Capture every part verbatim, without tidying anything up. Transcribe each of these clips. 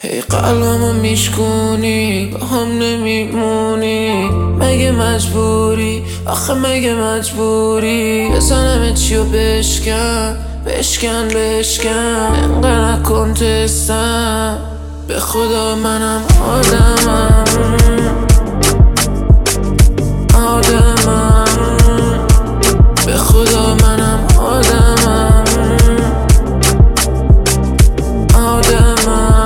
هی قلبمو میشکونی با هم نمیمونی، مگه مجبوری؟ آخه مگه مجبوری؟ بزنم چیو بشکن بشکن بشکن، انقدر نکن تستم، به خدا منم آدمم آدمم، به خدا منم آدمم آدمم.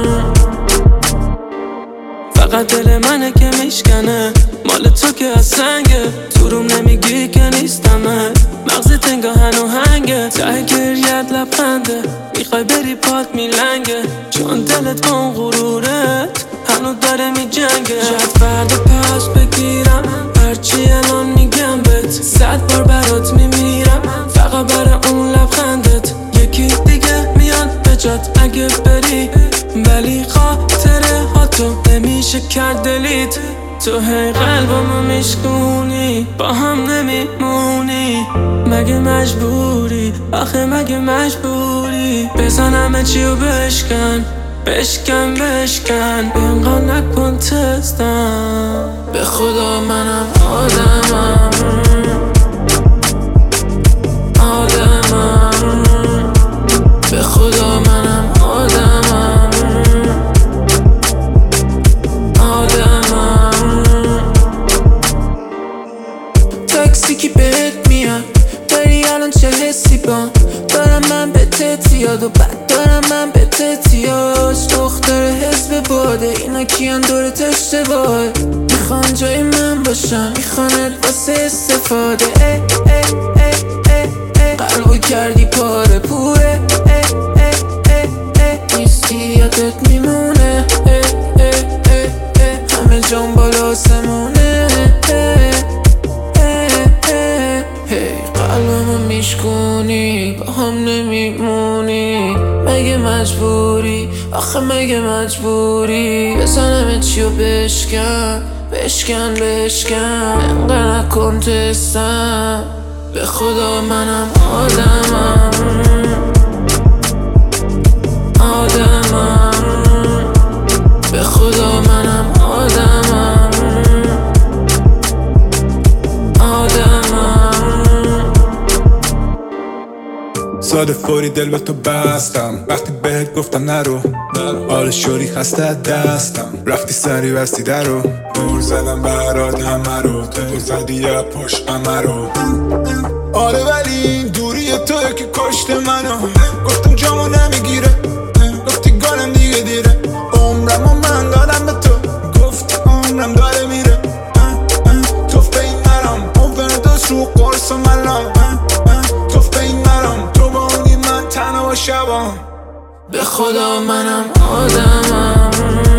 فقط دل منه که میشکنه، مال تو که از سنگه، تو روم نمیگی که نیستمه، مغزت انگاه هنوهنگه، ته گریت لبخنده، میخوای بری پات میلنگه، چون دلت با اون غرورت هنو داره میجنگه. شاید فردا پس بگیرم هرچی الان میگم بهت، صد بار برات میمیرم فقط برای اون لبخندت. یکی دیگه میاد به جات اگه بری، ولی خاطره ها تو نمیشه کرد دلیت. تو هی قلبمو میشکونی با هم نمیمونی، مگه مجبوری؟ آخه مگه مجبوری؟ بزنم چیو بشکن بشکن بشکن، اینقدر نکن تستم، به خدا منم آدمم آدمم، به خدا منم آدمم آدمم. تاکسی کی بهت میاد؟ داری الان چه حسی بام؟ دارم من به تتیاد و بعد دارم من به تتیاش. دختر حزب باده اینا کیان دورت اشتباهه، میخوان جای من باشم میخوانت واسه استفاده. اه اه اه اه اه، قلبو کردی پاره پوره، اه اه اه اه، نیستی یادت میمونه، اه اه اه اه، همه جام بالا آسمونه. قلبمو میشکونی با هم نمیمونی، مگه مجبوری؟ آخه مگه مجبوری؟ بزنم چیو بشکن بشکن بشکن، انقدر نکن تستم، به خدا منم آدمم آدمم، به خدا منم آدمم آدمم. ساده فوری دل به تو بستم، وقتی بهت گفتم نرو، حال شوری خسته از دستم، رفتی سری بستی درو، دور زدم برات همه رو، تو زدی یا پشت همه رو. آره ولی این دوری توی که کشت منو، گفتم جامو نمیگیره، گفتی گالم دیگه دیره، عمرمو من دادم به تو، گفتی عمرم داره میره، توف به این نرم اووردوز رو قرص و ملام، توف به این نرم تو با اونی من تنها و شبام، به خدا منم آدمم